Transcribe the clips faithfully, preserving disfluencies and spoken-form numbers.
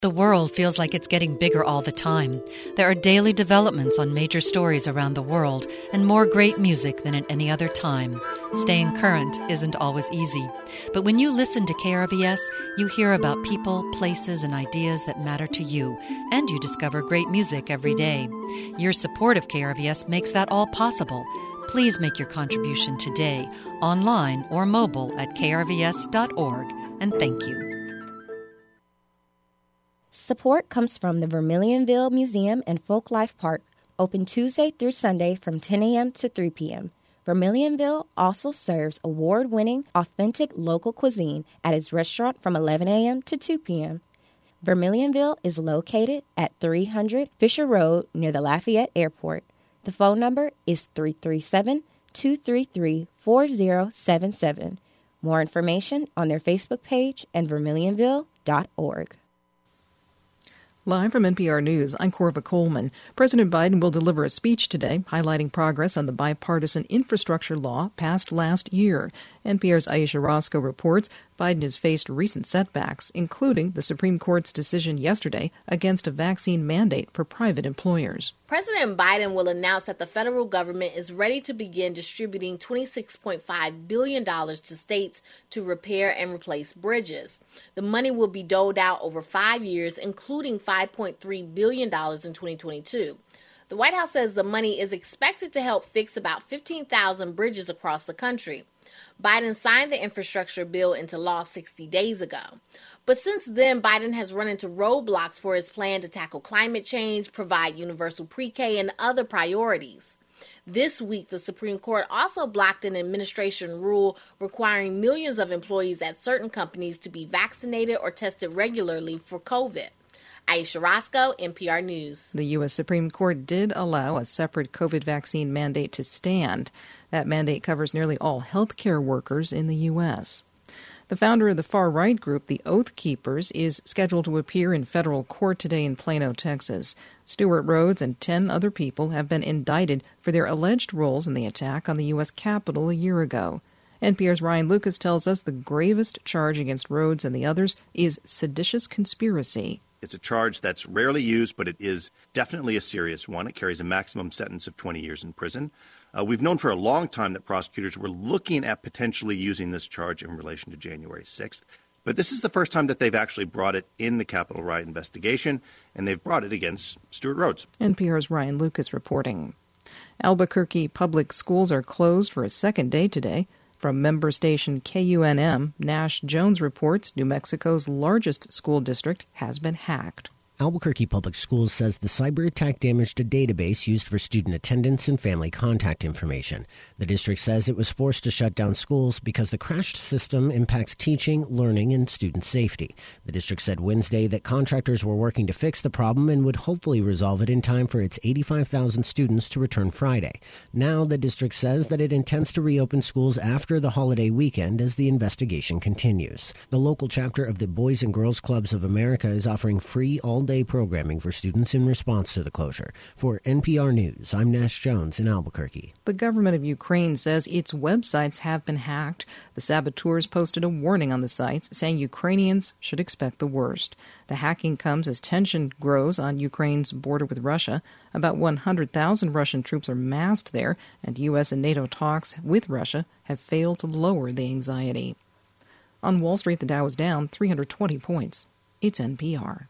The world feels like it's getting bigger all the time. There are daily developments on major stories around the world and more great music than at any other time. Staying current isn't always easy. But when you listen to K R V S, you hear about people, places, and ideas that matter to you, and you discover great music every day. Your support of K R V S makes that all possible. Please make your contribution today, online or mobile at k r v s dot org, and thank you. Support comes from the Vermilionville Museum and Folklife Park, open Tuesday through Sunday from ten a.m. to three p.m. Vermilionville also serves award-winning, authentic local cuisine at its restaurant from eleven a.m. to two p.m. Vermilionville is located at three hundred Fisher Road near the Lafayette Airport. The phone number is three three seven, two three three, four zero seven seven. More information on their Facebook page and vermilionville dot org. Live from N P R News, I'm Corva Coleman. President Biden will deliver a speech today highlighting progress on the bipartisan infrastructure law passed last year. N P R's Aisha Roscoe reports Biden has faced recent setbacks, including the Supreme Court's decision yesterday against a vaccine mandate for private employers. President Biden will announce that the federal government is ready to begin distributing twenty-six point five billion dollars to states to repair and replace bridges. The money will be doled out over five years, including five point three billion dollars in twenty twenty-two. The White House says the money is expected to help fix about fifteen thousand bridges across the country. Biden signed the infrastructure bill into law sixty days ago. But since then, Biden has run into roadblocks for his plan to tackle climate change, provide universal pre-K, and other priorities. This week, the Supreme Court also blocked an administration rule requiring millions of employees at certain companies to be vaccinated or tested regularly for COVID. Aisha Roscoe, N P R News. The U S. Supreme Court did allow a separate COVID vaccine mandate to stand. That mandate covers nearly all healthcare workers in the U S. The founder of the far-right group, the Oath Keepers, is scheduled to appear in federal court today in Plano, Texas. Stuart Rhodes and ten other people have been indicted for their alleged roles in the attack on the U S. Capitol a year ago. N P R's Ryan Lucas tells us the gravest charge against Rhodes and the others is seditious conspiracy. It's a charge that's rarely used, but it is definitely a serious one. It carries a maximum sentence of twenty years in prison. Uh, we've known for a long time that prosecutors were looking at potentially using this charge in relation to January sixth. But this is the first time that they've actually brought it in the Capitol riot investigation, and they've brought it against Stuart Rhodes. N P R's Ryan Lucas reporting. Albuquerque public schools are closed for a second day today. From member station K U N M, Nash Jones reports New Mexico's largest school district has been hacked. Albuquerque Public Schools says the cyber attack damaged a database used for student attendance and family contact information. The district says it was forced to shut down schools because the crashed system impacts teaching, learning, and student safety. The district said Wednesday that contractors were working to fix the problem and would hopefully resolve it in time for its eighty-five thousand students to return Friday. Now the district says that it intends to reopen schools after the holiday weekend as the investigation continues. The local chapter of the Boys and Girls Clubs of America is offering free all-day programming for students in response to the closure. For N P R News, I'm Nash Jones in Albuquerque. The government of Ukraine says its websites have been hacked. The saboteurs posted a warning on the sites saying Ukrainians should expect the worst. The hacking comes as tension grows on Ukraine's border with Russia. About one hundred thousand Russian troops are massed there, and U S and NATO talks with Russia have failed to lower the anxiety. On Wall Street, the Dow is down three hundred twenty points. It's N P R.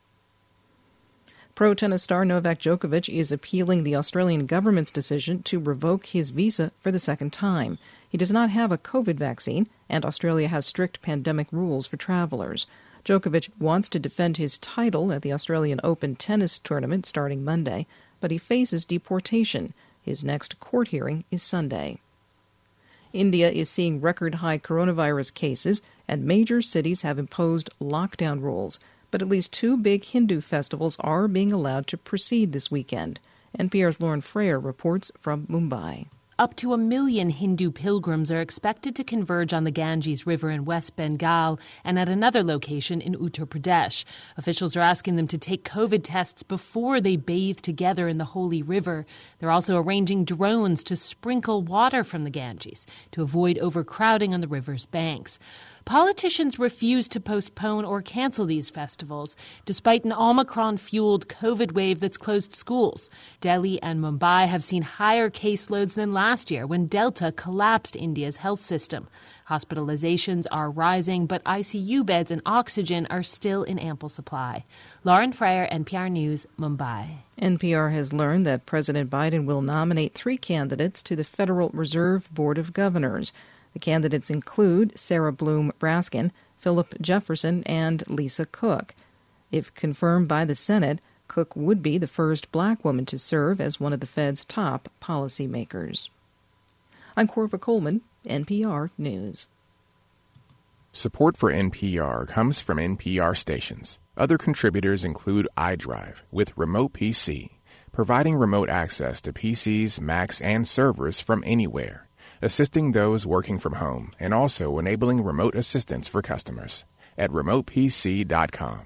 Pro tennis star Novak Djokovic is appealing the Australian government's decision to revoke his visa for the second time. He does not have a COVID vaccine, and Australia has strict pandemic rules for travelers. Djokovic wants to defend his title at the Australian Open tennis tournament starting Monday, but he faces deportation. His next court hearing is Sunday. India is seeing record-high coronavirus cases, and major cities have imposed lockdown rules. But at least two big Hindu festivals are being allowed to proceed this weekend. N P R's Lauren Frayer reports from Mumbai. Up to a million Hindu pilgrims are expected to converge on the Ganges River in West Bengal and at another location in Uttar Pradesh. Officials are asking them to take COVID tests before they bathe together in the holy river. They're also arranging drones to sprinkle water from the Ganges to avoid overcrowding on the river's banks. Politicians refuse to postpone or cancel these festivals, despite an Omicron-fueled COVID wave that's closed schools. Delhi and Mumbai have seen higher caseloads than last year when Delta collapsed India's health system. Hospitalizations are rising, but I C U beds and oxygen are still in ample supply. Lauren Fryer, N P R News, Mumbai. N P R has learned that President Biden will nominate three candidates to the Federal Reserve Board of Governors. The candidates include Sarah Bloom Raskin, Philip Jefferson, and Lisa Cook. If confirmed by the Senate, Cook would be the first black woman to serve as one of the Fed's top policymakers. I'm Corva Coleman, N P R News. Support for N P R comes from N P R stations. Other contributors include iDrive with Remote P C, providing remote access to P Cs, Macs, and servers from anywhere, assisting those working from home, and also enabling remote assistance for customers at remote p c dot com.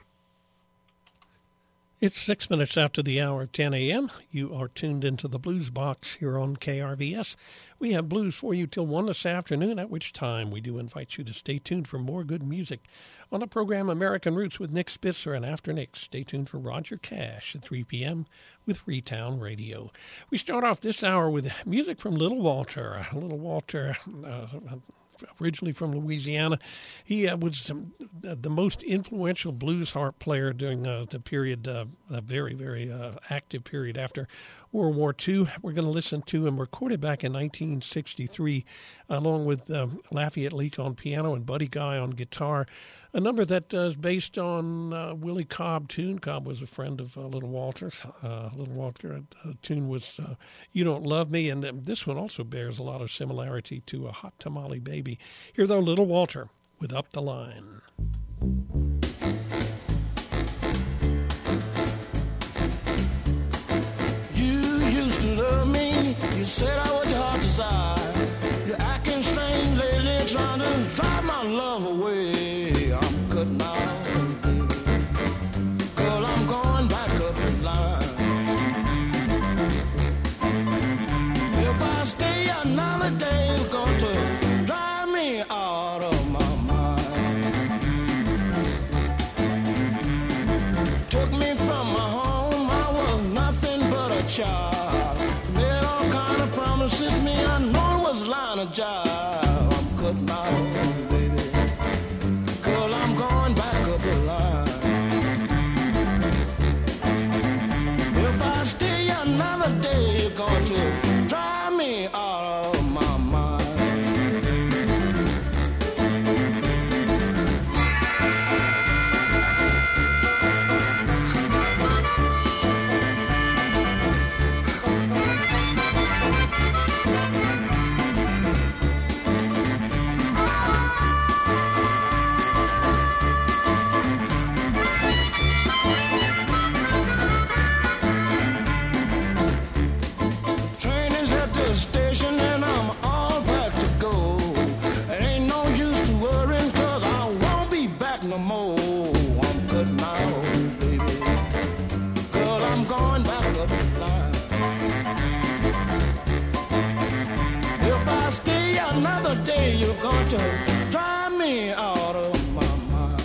It's six minutes after the hour of ten a.m. You are tuned into the Blues Box here on K R V S. We have blues for you till one this afternoon, at which time we do invite you to stay tuned for more good music on the program American Roots with Nick Spitzer. And after Nick, stay tuned for Roger Cash at three p.m. with Freetown Radio. We start off this hour with music from Little Walter. Little Walter, uh, originally from Louisiana. He uh, was um, the most influential blues harp player during uh, the period, uh, a very, very uh, active period after World War Two. We're going to listen to him recorded back in nineteen sixty-three, along with um, Lafayette Leak on piano and Buddy Guy on guitar. A number that uh, is based on uh, Willie Cobb tune. Cobb was a friend of uh, Little Walter's. Uh, Little Walter uh, tune was uh, You Don't Love Me, and uh, this one also bears a lot of similarity to a Hot Tamale Baby. Here, though, Little Walter with Up the Line. You used to love me, you said I was your heart desire. You're acting strange lately, trying to drive my love away. I'm cutting out, baby, 'cause I'm going back up the line. If I stay another day, you're going to drive me out of my mind. Took me from my home, I was nothing but a child. Made all kind of promises me, I know it was a line of jive. I'm cutting out, baby, 'cause I'm going back up the line. If I stay another day, you're going to drive me out of my mind. Train is at the station and I'm all back to go. It ain't no use to worrying 'cause I won't be back no more. I'm cutting out, baby, 'cause I'm going back up the line. If I stay another day, you're going to drive me out of my mind.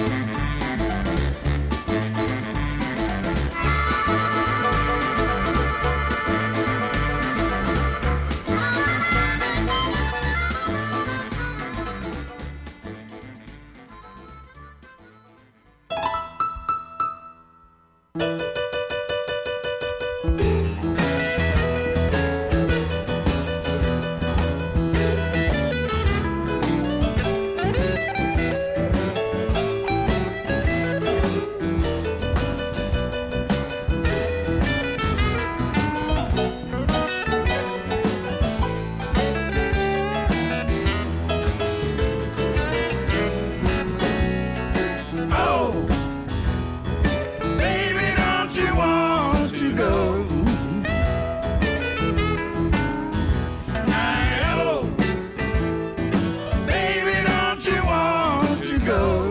Oh, baby, don't you want to go? Oh, baby, don't you want to go?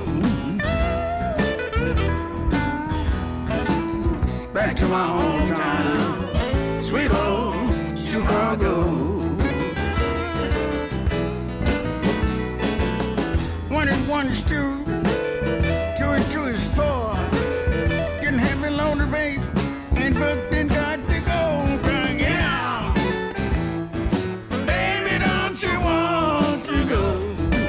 Back to my hometown, sweet old Chicago. When and one is two. Two and two is four. Getting heavy loaded, babe. Ain't booked and got to go. Crying, yeah. Baby, don't you want to go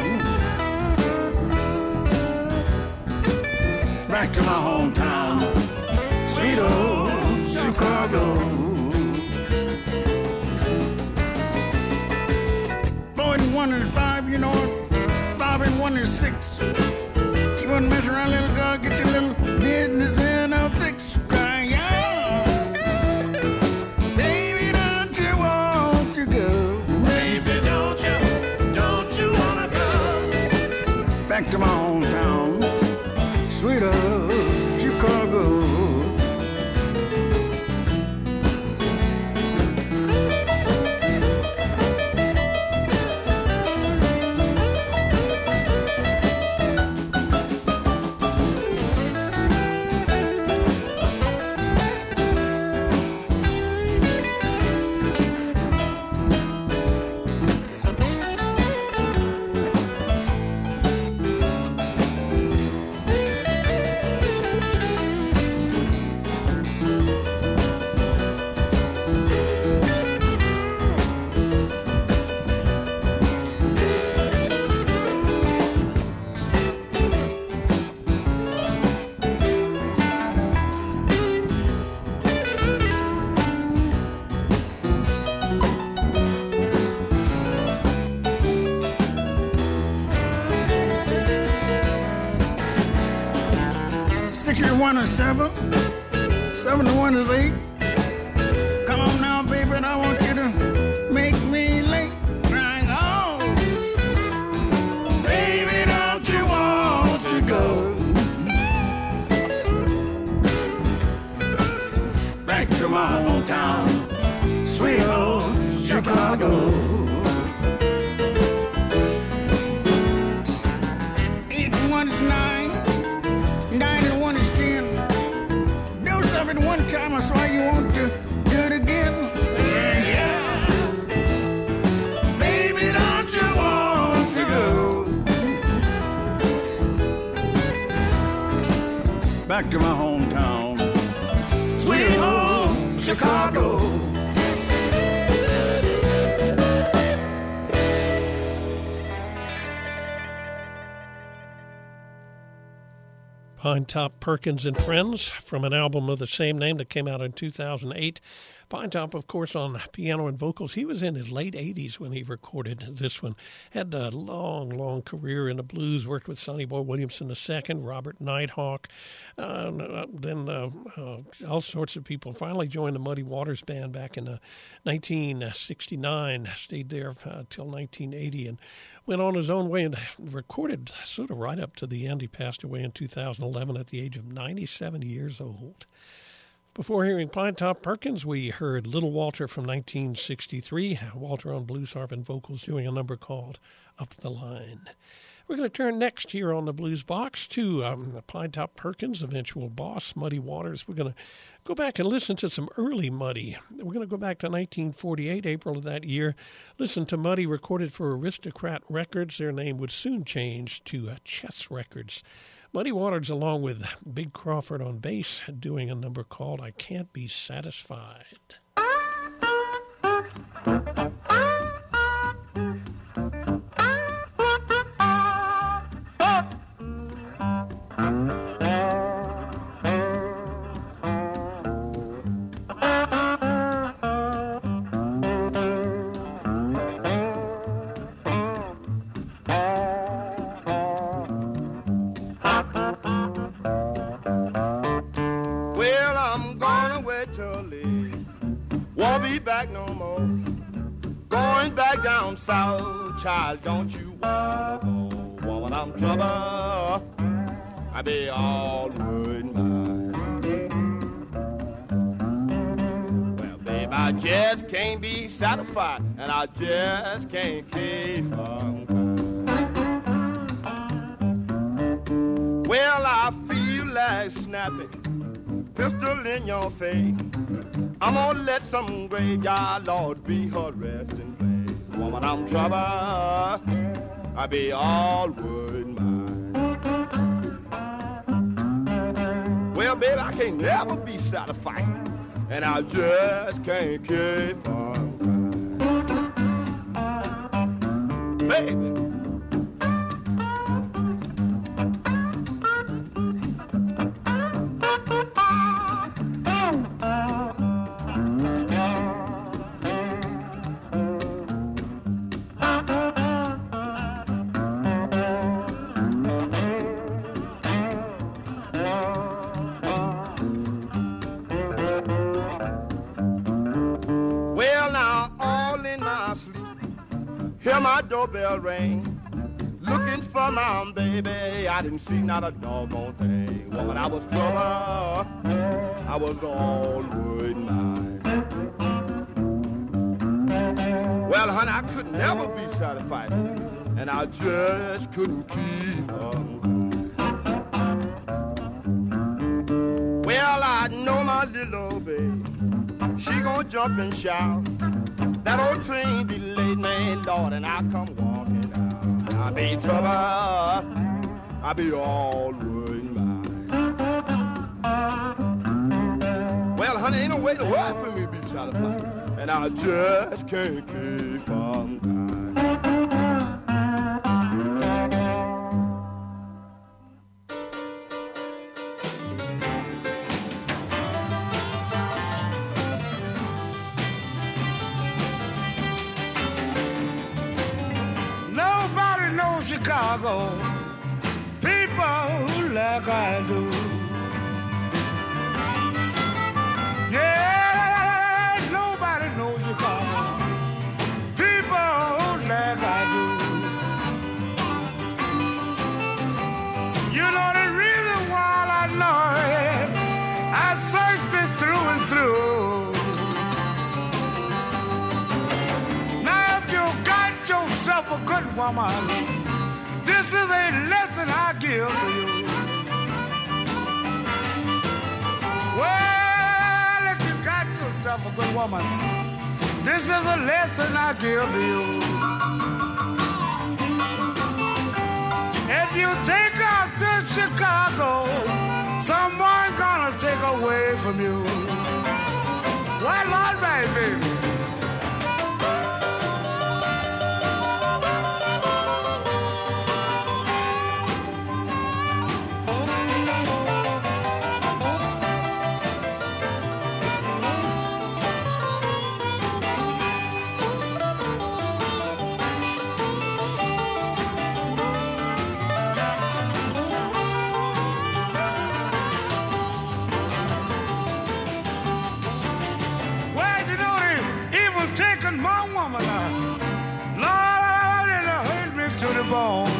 back to my hometown, sweet old Chicago. Four and one is five, you know what? Five and one is six. You want to mess around, little girl, get your little business in a fix. Crying, yeah. Baby, don't you want to go? Baby, don't you, don't you want to go back to my hometown, sweet old Chicago. Six to one is seven. Seven to one is eight. Come on now, baby, and I want you to make me late. Crying, oh, baby, don't you want to go back to my hometown, sweet old Chicago. Eight to one is nine. Nine and one is ten. Do something one time, I swear you want to do it again. Yeah, yeah. Baby, don't you want to go back to my hometown, sweet home Chicago. Pinetop Perkins and Friends from an album of the same name that came out in two thousand eight. Pinetop, of course, on piano and vocals. He was in his late eighties when he recorded this one. Had a long, long career in the blues. Worked with Sonny Boy Williamson the Second, Robert Nighthawk, uh, then uh, uh, all sorts of people. Finally joined the Muddy Waters Band back in uh, nineteen sixty-nine. Stayed there uh, till nineteen eighty and went on his own way and recorded sort of right up to the end. He passed away in two thousand eleven at the age of ninety-seven years old. Before hearing Pinetop Perkins, we heard Little Walter from nineteen sixty-three. Walter on blues harp and vocals doing a number called Up the Line. We're going to turn next here on the Blues Box to um, Pinetop Perkins' eventual boss, Muddy Waters. We're going to go back and listen to some early Muddy. We're going to go back to nineteen forty-eight, April of that year. Listen to Muddy recorded for Aristocrat Records. Their name would soon change to uh, Chess Records. Muddy Waters, along with Big Crawford on bass, doing a number called I Can't Be Satisfied. Won't be back no more. Going back down south, child, don't you wanna go? Woman, I'm trouble. I be all worried mine. Well, babe, I just can't be satisfied, and I just can't keep from crying. Well, I feel like snapping pistol in your face. I'm gonna let some graveyard Lord be her resting place. Woman, I'm trouble. I be all worried mine. Well, baby, I can't never be satisfied, and I just can't keep on crying. Baby. My doorbell rang, looking for my baby. I didn't see not a doggone thing. Woman, I was trouble. I was all worried mine. Well, honey, I could never be satisfied, and I just couldn't keep on. Well, I know my little old baby, she gonna jump and shout. That old train delayed me, Lord, and I come walking out. I be in trouble, I be all worried mine. Well, honey, ain't no way to work for me to be satisfied, and I just can't keep on crying. Chicago, people like I do. Yeah, nobody knows Chicago, people like I do. You know the reason why I know it, I searched it through and through. Now if you got yourself a good woman, this is a lesson I give to you. Well, if you got yourself a good woman, this is a lesson I give to you. If you take her to Chicago, someone gonna take away from you. Well, all right, baby. To the bone.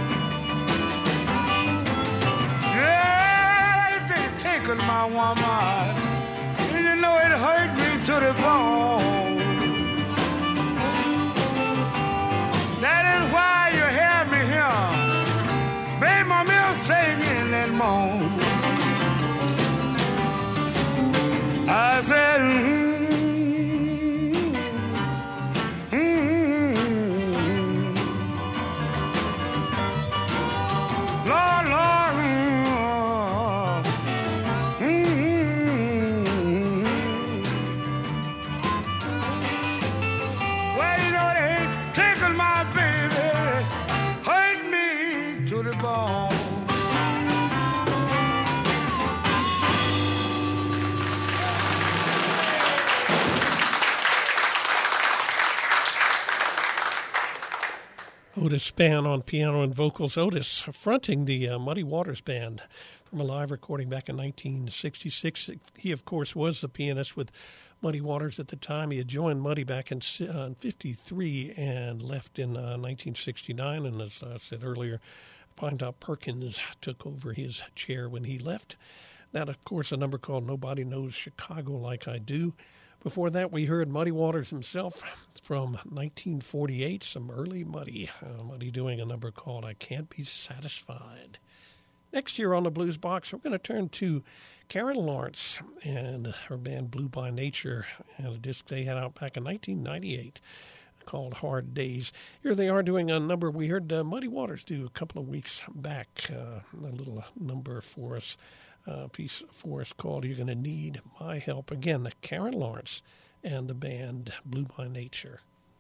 Yeah, they taken my woman, and you know it hurt me to the bone. That is why you hear me here, baby, my mill singing and moan. I said, mm, Otis Spann on piano and vocals. Otis fronting the uh, Muddy Waters Band from a live recording back in nineteen sixty-six. He, of course, was the pianist with Muddy Waters at the time. He had joined Muddy back in uh, fifty-three and left in uh, nineteen sixty-nine. And as I said earlier, Pinetop Perkins took over his chair when he left. That, of course, a number called Nobody Knows Chicago Like I Do. Before that, we heard Muddy Waters himself from nineteen forty-eight, some early Muddy. Uh, Muddy doing a number called I Can't Be Satisfied. Next year on the Blues Box, we're going to turn to Karen Lawrence and her band Blue by Nature, and a disc they had out back in nineteen ninety-eight called Hard Days. Here they are doing a number we heard uh, Muddy Waters do a couple of weeks back, uh, a little number for us uh, piece for us called You're Gonna Need My Help. Again, Karen Lawrence and the band Blue by Nature.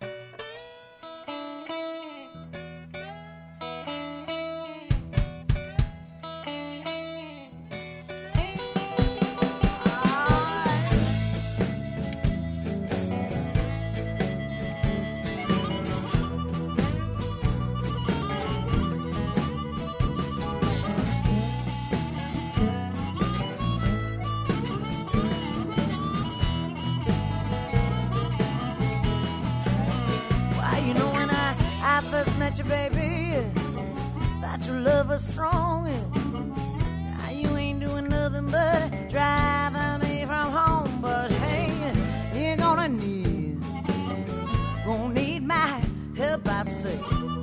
Met you, baby, thought your love was strong. Now you ain't doing nothing but driving me from home. But hey, you're gonna need, gonna need my help, I say.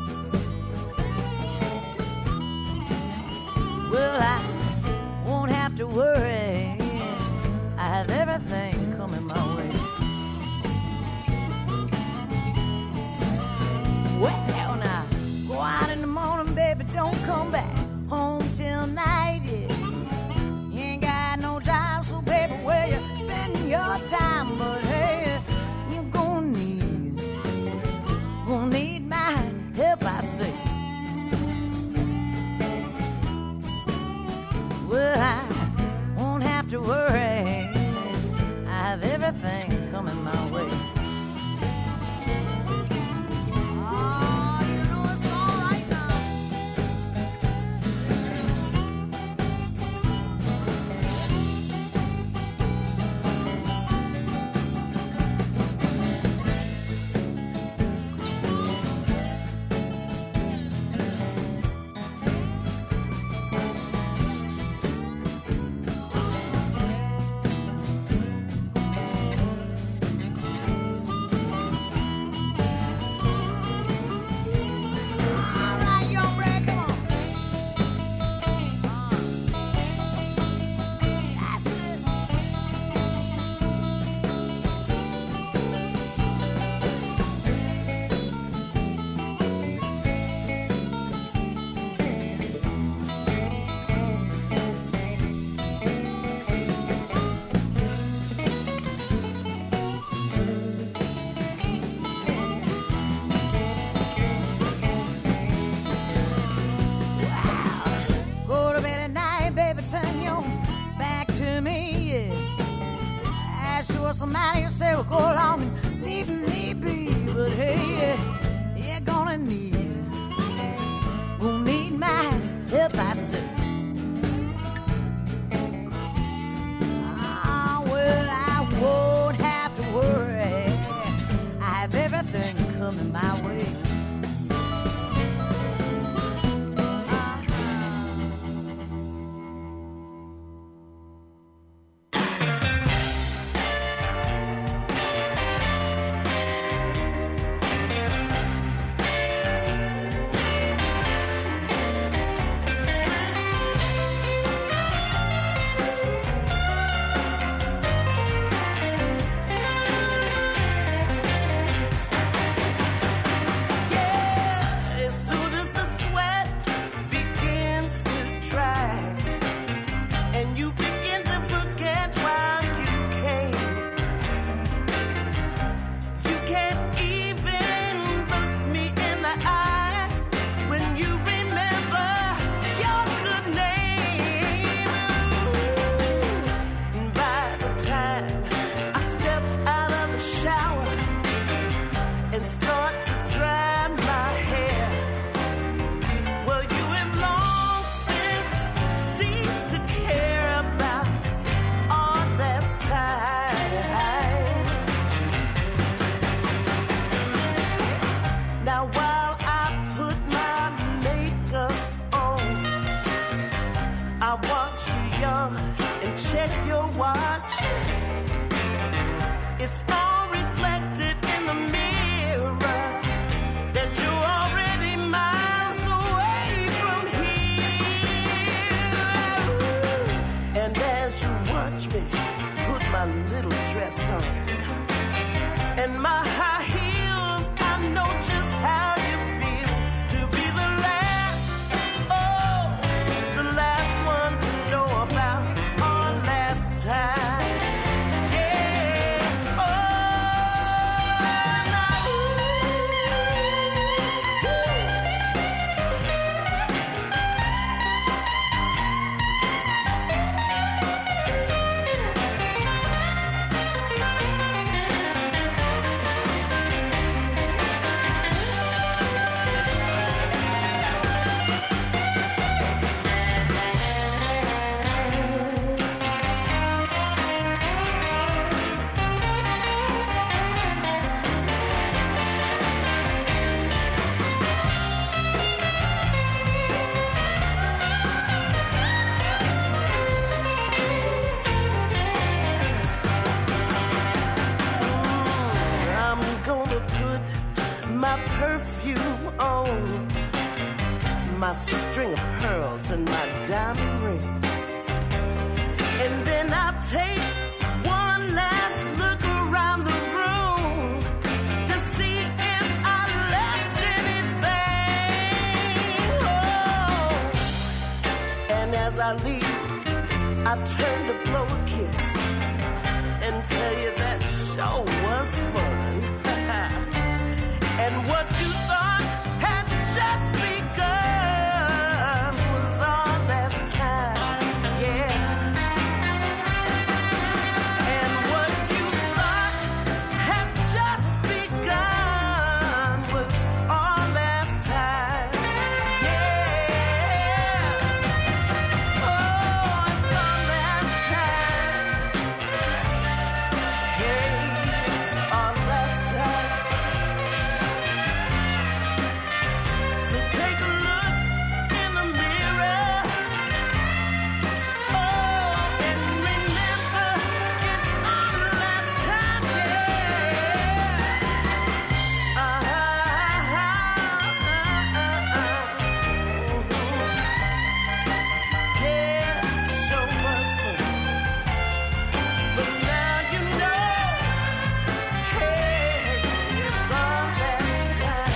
Well, I won't have to worry, I have everything coming my way. Well, now, go out in the morning, baby, don't come back home till night, yeah. You ain't got no job, so baby, where you spending your time? But hey, you're gonna need, gonna need my help, I say. Well, I won't have to worry, I have everything coming my way. Somebody say, well, go along and leave me be. But hey, you're gonna need, gonna need my help, I say. Ah, well, I won't have to worry, I have everything coming my way. About gold, my string of pearls and my diamond rings. And then I'll take one last look around the room to see if I left anything. Oh. And as I leave, I turn to blow a kiss and tell you that show was fun. And what you thought had just begun was our last time, yeah. And what you thought had just begun was our last time, yeah. Oh, it's our last time. Yeah, it's our last time. So take a look in the mirror, oh, and remember it's our last time, yeah. Uh-huh. Yeah, show was fun, but now you know, hey, it's our last time.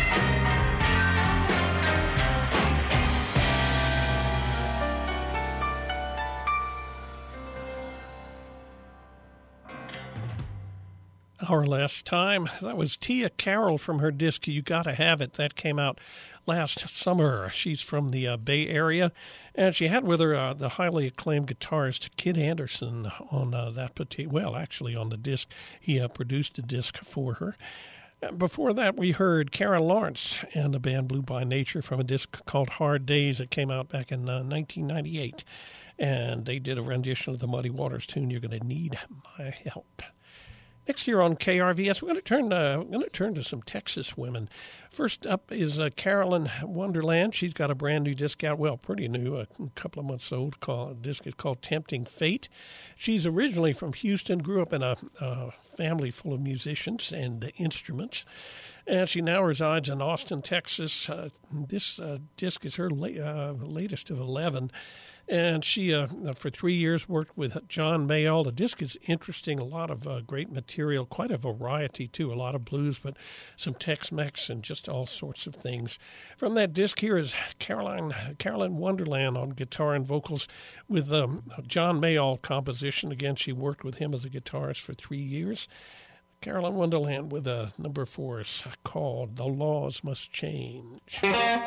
Our Last Time. That was Tia Carroll from her disc You Gotta Have It. That came out last summer. She's from the uh, Bay Area, and she had with her uh, the highly acclaimed guitarist Kid Anderson on uh, that particular, well, actually on the disc. He uh, produced a disc for her. Before that, we heard Karen Lawrence and the band Blue by Nature from a disc called Hard Days that came out back in uh, nineteen ninety-eight. And they did a rendition of the Muddy Waters tune, You're Gonna Need My Help. Next year on K R V S, we're going to turn uh, we're going to turn to some Texas women. First up is uh, Carolyn Wonderland. She's got a brand new disc out, well, pretty new, a couple of months old. Called, disc is called Tempting Fate. She's originally from Houston, grew up in a, a family full of musicians and instruments, and she now resides in Austin, Texas. Uh, this uh, disc is her la- uh, latest of eleven. And she, uh, for three years, worked with John Mayall. The disc is interesting, a lot of uh, great material, quite a variety, too, a lot of blues, but some Tex-Mex and just all sorts of things. From that disc, here is Caroline, Carolyn Wonderland on guitar and vocals with um, John Mayall composition. Again, she worked with him as a guitarist for three years. Carolyn Wonderland with a number four is called The Laws Must Change.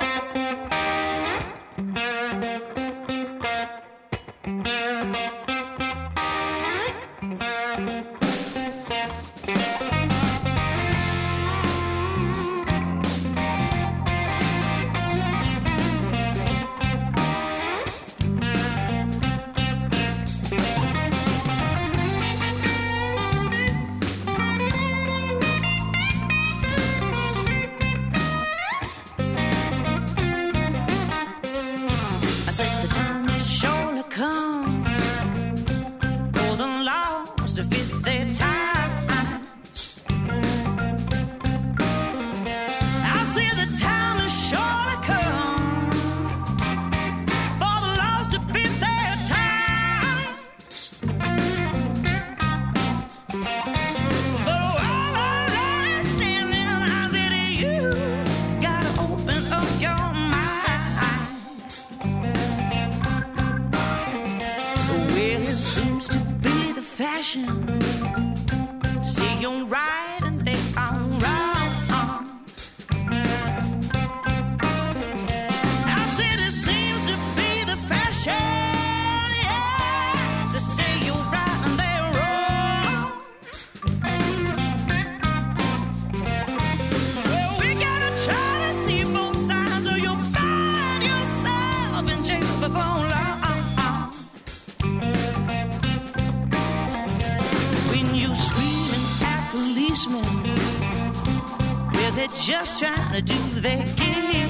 Just trying to do their gig.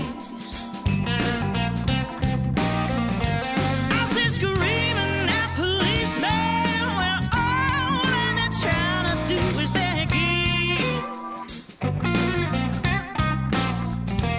I see screaming at policemen when all they're trying to do is their gig.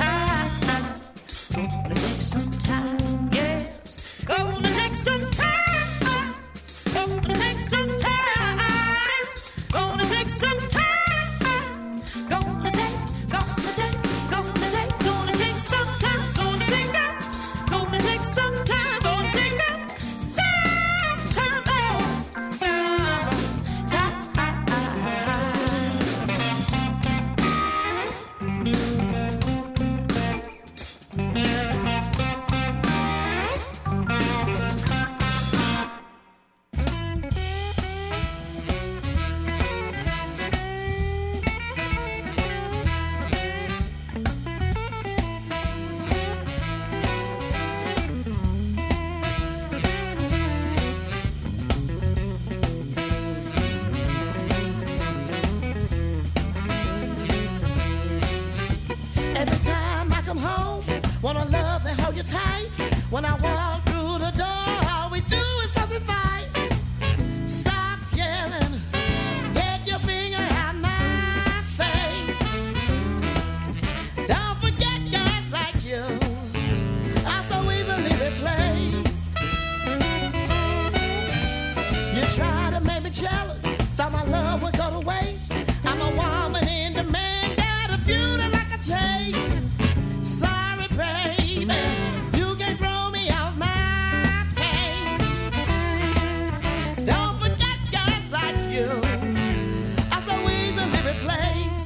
time. Gonna take some time, yes. Gonna take some time. Gonna take some time. Gonna take some time. Gonna take, gonna take, gonna take, gonna take some time. Gonna take some, gonna take some time. Gonna take some, some time. Oh, some time. Every time I come home, wanna love and hold you tight. When I walk through the door, all we do is fuss and fight. Stop yelling, get your finger out my face. Don't forget guys like you are so easily replaced. You try to make me jealous, thought my love would go to waste. I'm a woman in demand, got a few that like a taste. Sorry, baby, you can't throw me off my pain. Don't forget guys like you are so easily replaced.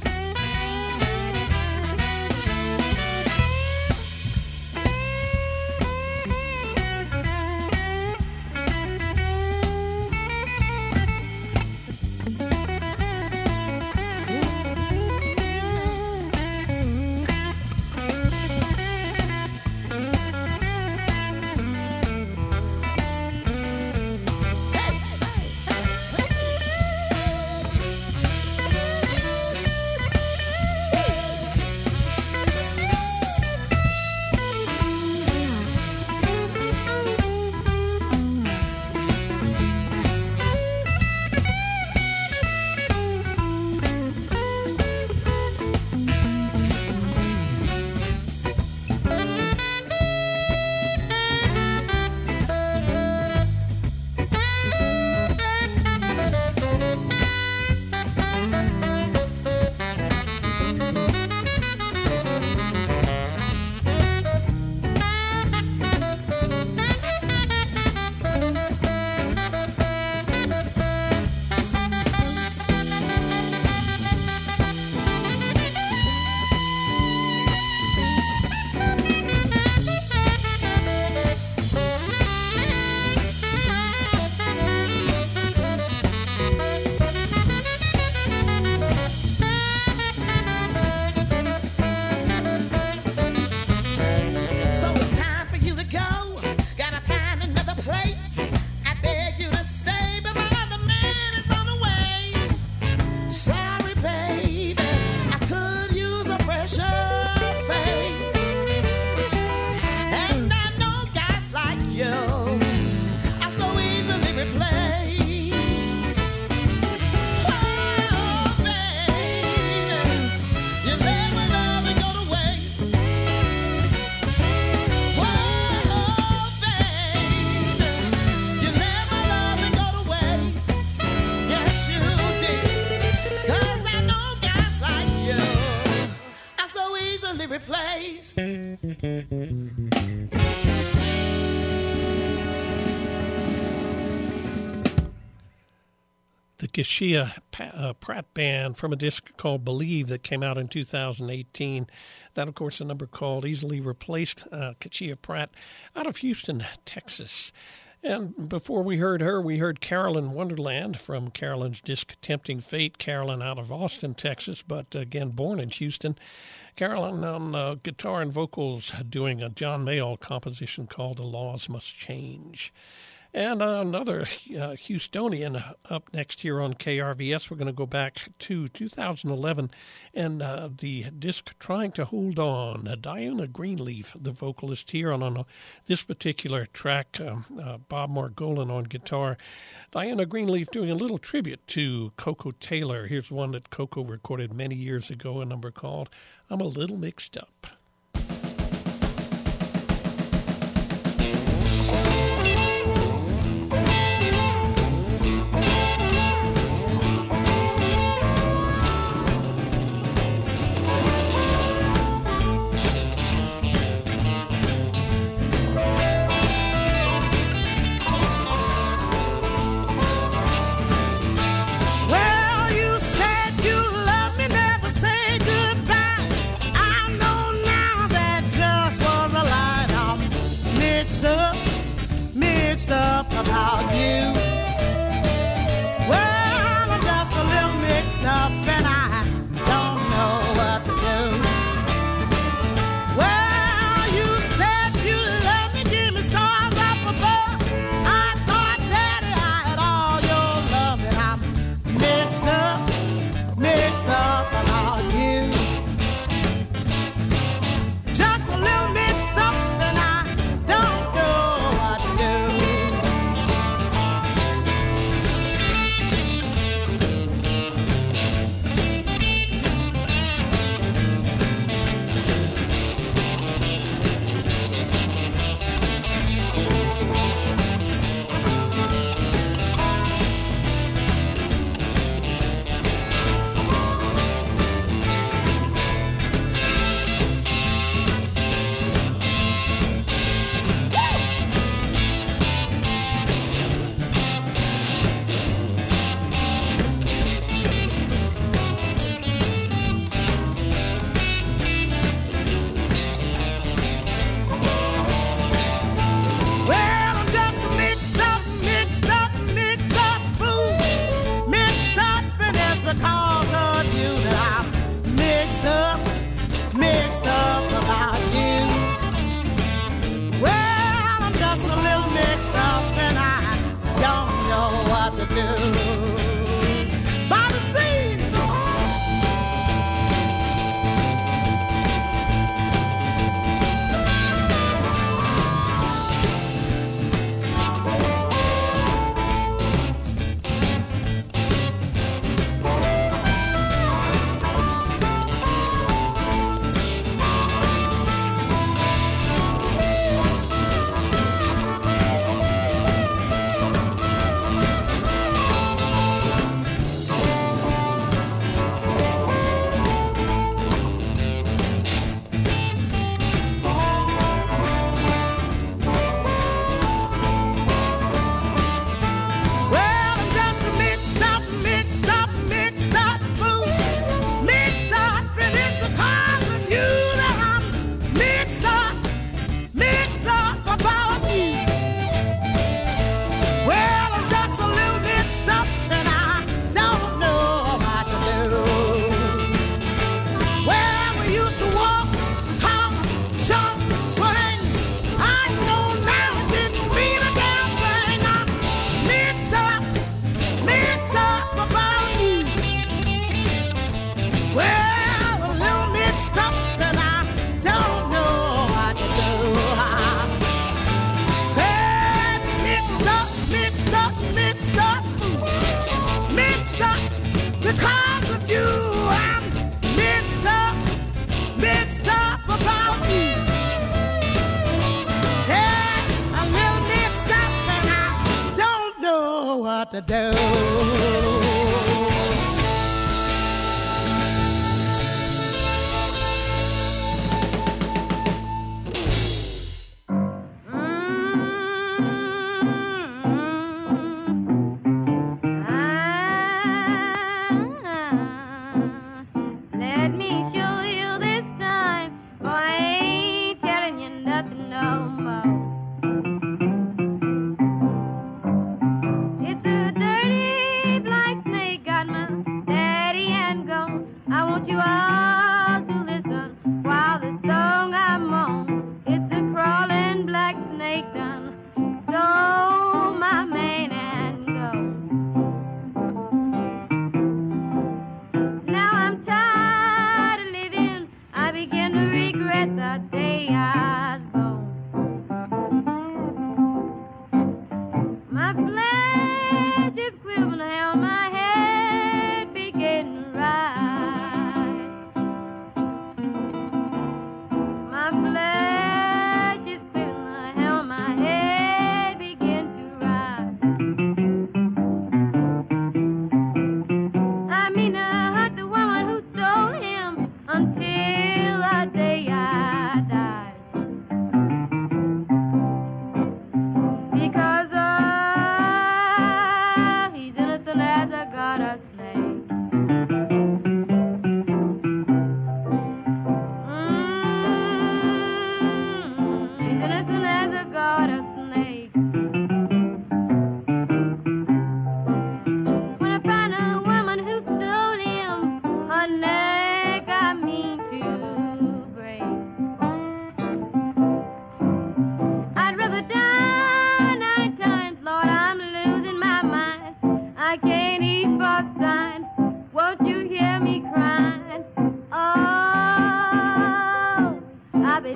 So it's time for you to go. Gotta find another place. I beg you to stay, but my other man is on the way. Sorry, baby, I could use a fresher face. And I know guys like you are so easily replaced. Oh, baby, you let my love and go to waste. Whoa, baby, you let my love and go to waste. Yes, you did. 'Cause I know guys like you are so easily replaced. The Keshia Pa- uh, Pratt Band from a disc called Believe that came out in two thousand eighteen. That, of course, a number called Easily Replaced. Uh, Keshia Pratt out of Houston, Texas. And before we heard her, we heard Carolyn Wonderland from Carolyn's disc Tempting Fate. Carolyn out of Austin, Texas, but again, born in Houston. Carolyn on uh, guitar and vocals doing a John Mayall composition called The Laws Must Change. And uh, another uh, Houstonian up next here on K R V S. We're going to go back to two thousand eleven and uh, the disc Trying to Hold On. Uh, Diana Greenleaf, the vocalist here on, on uh, this particular track. Um, uh, Bob Margolin on guitar. Diana Greenleaf doing a little tribute to Coco Taylor. Here's one that Coco recorded many years ago, a number called I'm a Little Mixed Up. about you. Well, I'm just a little mixed up and I don't know what to do. Well, you said you love me, give me stars up above. I thought, Daddy, I had all your love, and I'm mixed up, mixed up about you. Just a little mixed up and I don't know what to do. Well, I'm just a mixed up, mixed up, mixed up fool. Mixed up, and it's because of you that I'm mixed up, mixed up about you. Well, I'm just a little mixed up, and I don't know what to do. Bobby C. Well, I'm just a mixed up, mixed up, mixed up fool. Mixed up, and it's because of you that I'm mixed up, mixed up about you. Well, I'm just a little mixed up, and I don't know what to do. Well, we used to walk, talk, jump, swing. I know now it didn't mean a damn thing. I'm mixed up, mixed up about you. Well, a little mixed up, and I don't know what to do. Hey, mixed up, mixed up, mixed up, mixed up because of you. I'm mixed up, mixed up about you. Hey, a little mixed up, and I don't know what to do. Let me show you this time, for I ain't telling you nothing no more. It's a dirty black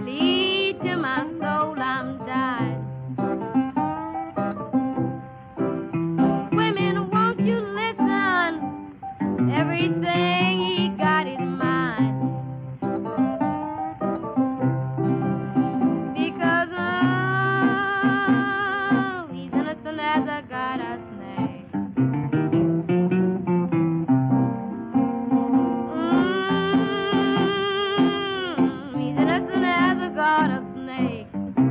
really to my soul I'm dying. Women, won't you listen? Everything he got is mine. Because oh, he's innocent as a garter snake. Mm, he's innocent as a garter snake.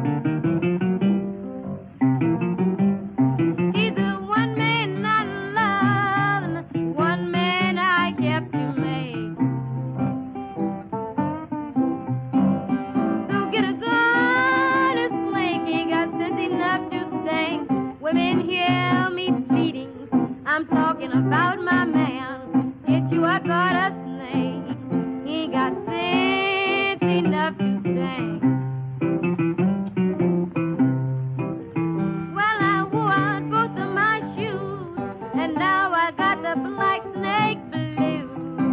He's the one man I love and the one man I kept to make. So get a gun, a snake, he got sense enough to think. Women hear me pleading, I'm talking about my man. Get you a garter snake, he got sense enough to think. Well, I wore out both of my shoes, and now I got the black snake blues.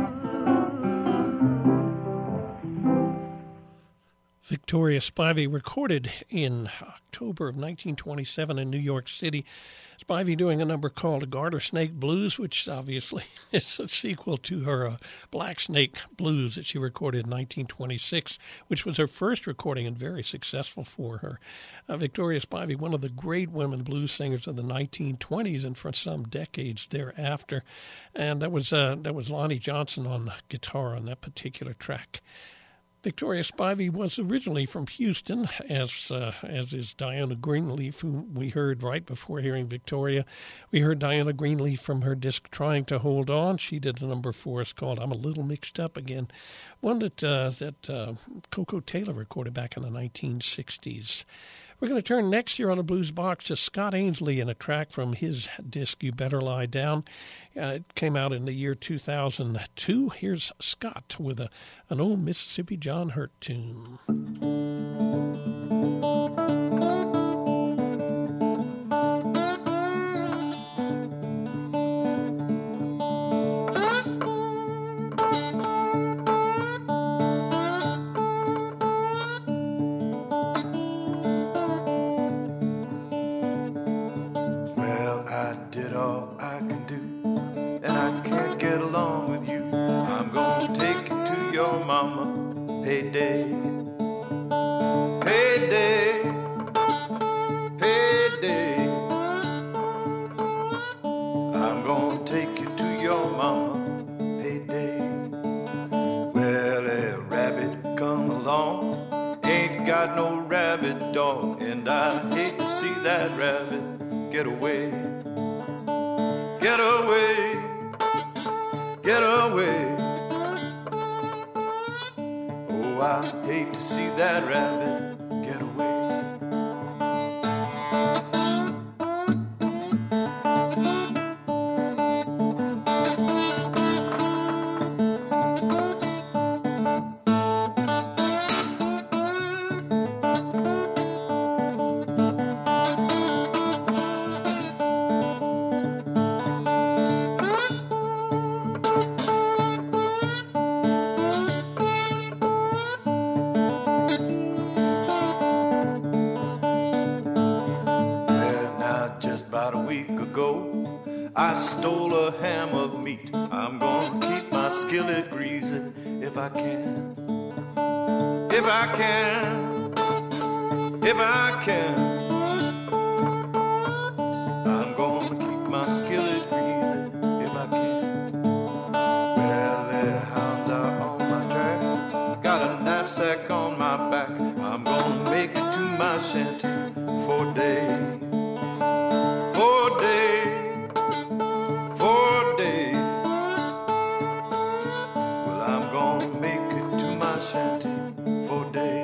Victoria Spivey, recorded in October of nineteen twenty-seven in New York City. Spivey doing a number called the Garter Snake Blues, which obviously is a sequel to her uh, Black Snake Blues that she recorded in nineteen twenty-six, which was her first recording and very successful for her. Uh, Victoria Spivey, one of the great women blues singers of the nineteen twenties and for some decades thereafter. And that was uh, that was Lonnie Johnson on guitar on that particular track. Victoria Spivey was originally from Houston, as uh, as is Diana Greenleaf, who we heard right before hearing Victoria. We heard Diana Greenleaf from her disc Trying to Hold On. She did a number for us called I'm a Little Mixed Up Again, one that, uh, that uh, Coco Taylor recorded back in the nineteen sixties. We're going to turn next year on the Blues Box to Scott Ainsley in a track from his disc, You Better Lie Down. Uh, it came out in the year two thousand two. Here's Scott with a, an old Mississippi John Hurt tune. Payday, payday, payday. I'm gonna take you to your mama. Payday. Well, a rabbit come along, ain't got no rabbit dog, and I hate to see that rabbit get away, get away, get away. I hate to see that rabbit get away. I stole a ham of meat. I'm gonna keep my skillet greasy if I can. If I can. If I can. I'm gonna keep my skillet greasy if I can. Well, there are hounds out on my track. Got a knapsack on my back. I'm gonna make it to my shanty for a day. For a day. For a day. Well, I'm gonna make it to my shanty for a day.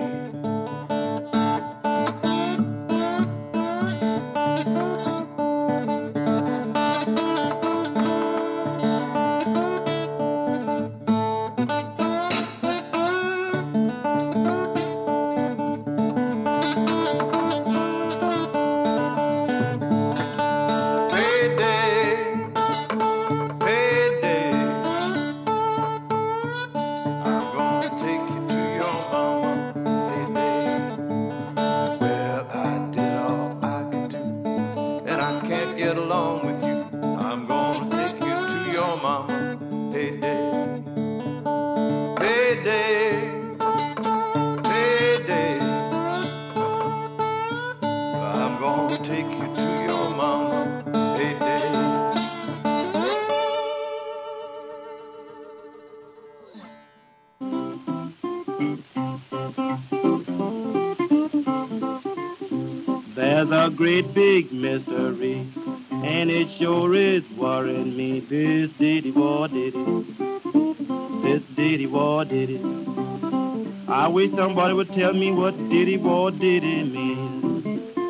There's a great big mystery, and it sure is worrying me. This ditty war ditty, this ditty war ditty. I wish somebody would tell me what ditty war ditty means.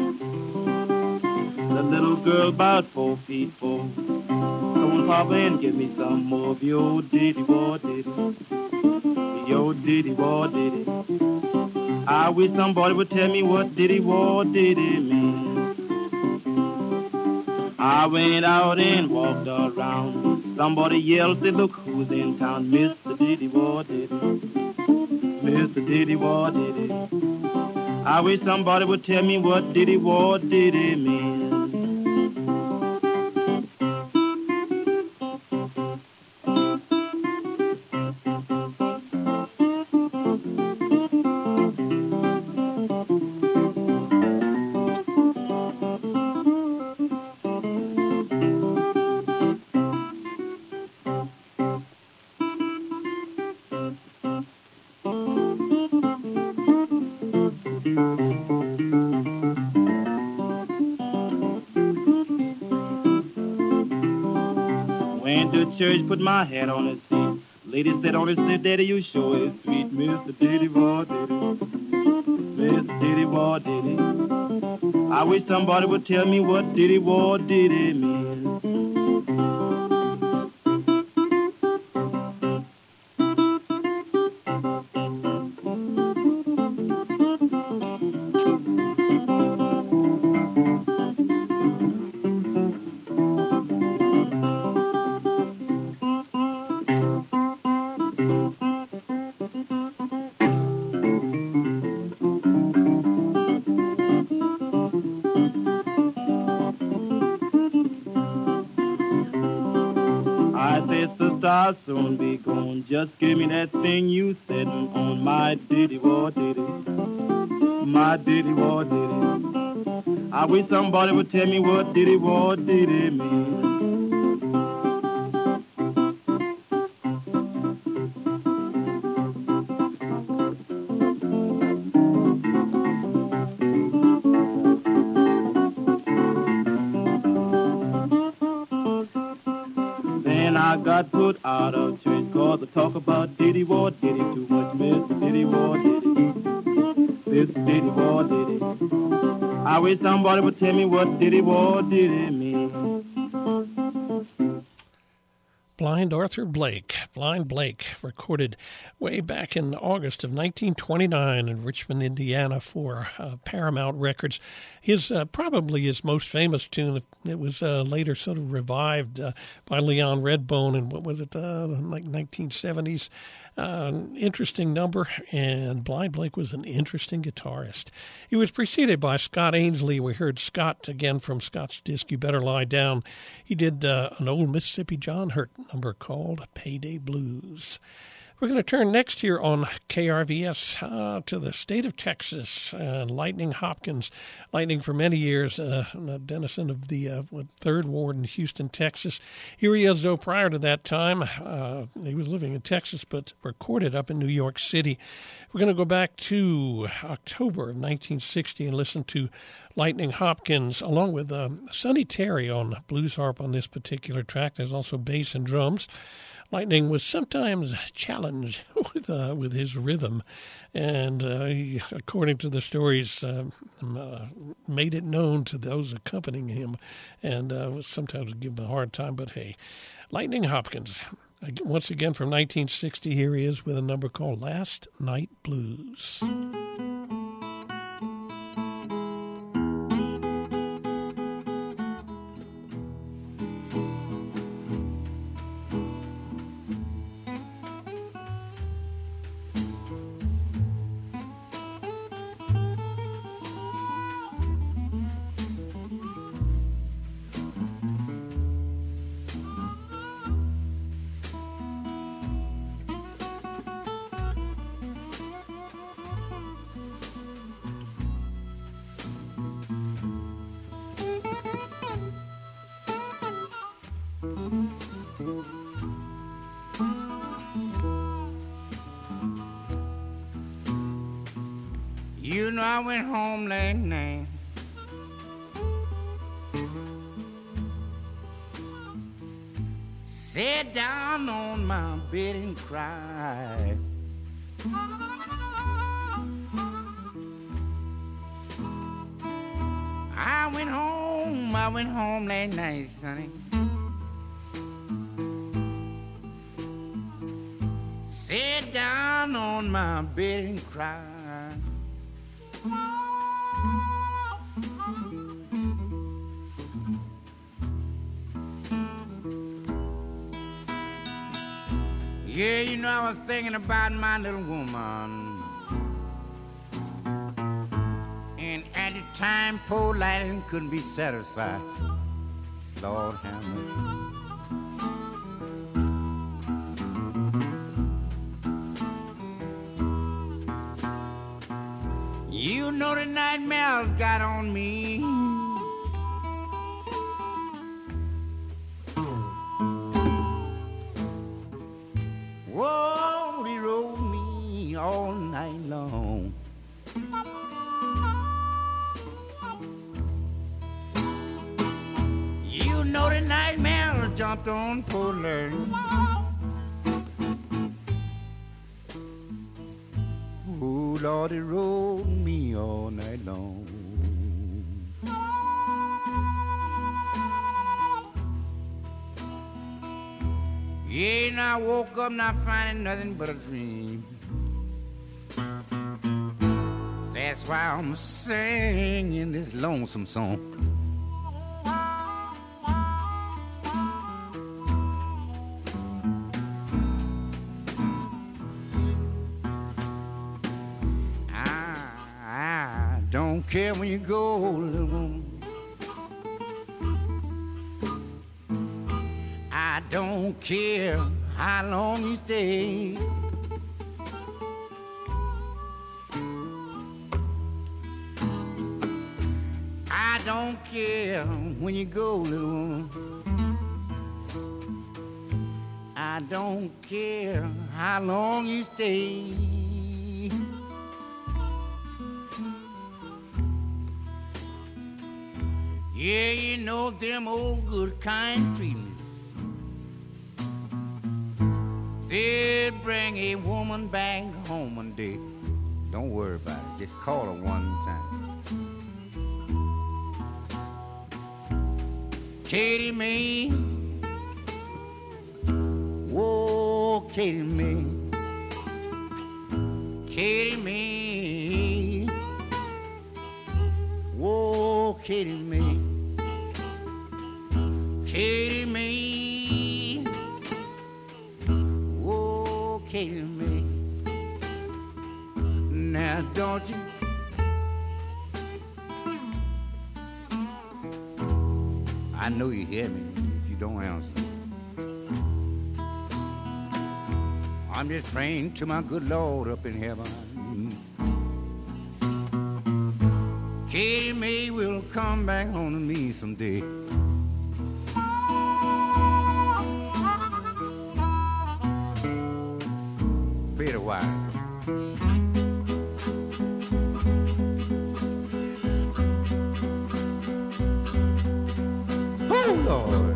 The little girl about four feet four. Come on, Papa, and give me some more of your ditty war ditty, your ditty war ditty. I wish somebody would tell me what ditty war ditty means. I went out and walked around. Somebody yelled, said, look who's in town, Mister Ditty War Ditty, Mister Ditty War Ditty. I wish somebody would tell me what ditty war ditty means. Church, put my hat on his seat. Lady said on his seat, Daddy, you sure is sweet. Mister Ditty War Ditty, Mister Ditty War Ditty. I wish somebody would tell me what ditty war ditty means. I'll soon be gone. Just give me that thing you said on my ditty war ditty, my ditty war ditty. I wish somebody would tell me what ditty war ditty means. I got put out of church cause I talk about ditty war ditty too much. Mister Ditty War Ditty, Mister Ditty War Ditty. I wish somebody would tell me what ditty war ditty means. Blind Arthur Blake, Blind Blake, recorded way back in August of nineteen twenty-nine in Richmond, Indiana for uh, Paramount Records. His uh, probably his most famous tune. It was uh, later sort of revived uh, by Leon Redbone in, what was it, uh, like nineteen seventies. Uh, interesting number, and Blind Blake was an interesting guitarist. He was preceded by Scott Ainsley. We heard Scott again from Scott's disc, You Better Lie Down. He did uh, an old Mississippi John Hurt number called Payday Blues. We're going to turn next here on K R V S uh, to the state of Texas. Uh, Lightning Hopkins, Lightning for many years, uh, a denizen of the uh, third Ward in Houston, Texas. Here he is, though, prior to that time. Uh, he was living in Texas, but recorded up in New York City. We're going to go back to October of nineteen sixty and listen to Lightning Hopkins, along with uh, Sonny Terry on blues harp on this particular track. There's also bass and drums. Lightning was sometimes challenged with uh, with his rhythm, and uh, he, according to the stories, uh, uh, made it known to those accompanying him, and uh, was sometimes give him a hard time. But hey, Lightning Hopkins, once again from nineteen sixty, here he is with a number called Last Night Blues. You know I went home last night Sit down on my bed and cry. I went home, I went home last night, sonny. Sit down on my bed and cry. Yeah, you know, I was thinking about my little woman. And at the time, poor Lightning couldn't be satisfied. Lord have mercy. You know the nightmares got on me. Whoa, they rode me all night long. You know the nightmares jumped on poor Larry. Oh, Lord, it rode me all night long. Yeah, and I woke up not finding nothing but a dream. That's why I'm singing this lonesome song. Don't care when you go, little woman. I don't care how long you stay. I don't care when you go, little woman. I don't care how long you stay. Yeah, you know them old good kind treatments. They'll bring a woman back home one day. Don't worry about it, just call her one time. Katie Mae, whoa, Katie Mae, Katie Mae, whoa, Katie Mae. Katie Mae, oh, Katie Mae. Now don't you I know you hear me if you don't answer. I'm just praying to my good Lord up in heaven. Katie Mae will come back home to me someday. Play a while. Oh, Lord.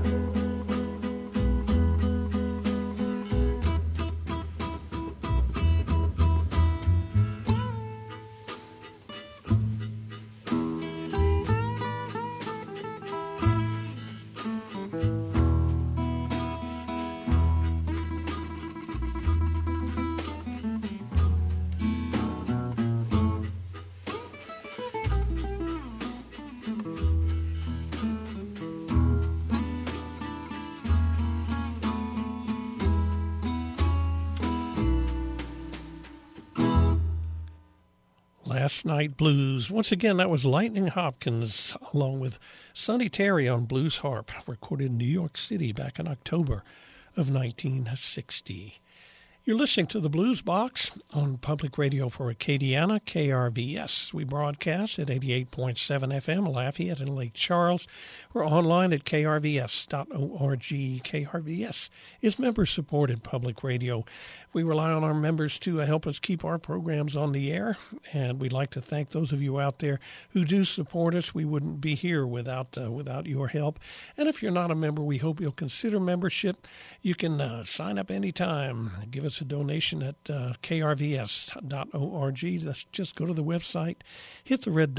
Last Night Blues. Once again, that was Lightning Hopkins along with Sonny Terry on blues harp, recorded in New York City back in October of nineteen sixty. You're listening to the Blues Box on Public Radio for Acadiana, K R V S. We broadcast at eighty-eight point seven F M, Lafayette and Lake Charles. We're online at K R V S dot org. K R V S is member-supported public radio. We rely on our members to uh, help us keep our programs on the air, and we'd like to thank those of you out there who do support us. We wouldn't be here without uh, without your help. And if you're not a member, we hope you'll consider membership. You can uh, sign up anytime. Give us a donation at uh, K R V S dot org. Just go to the website, hit the red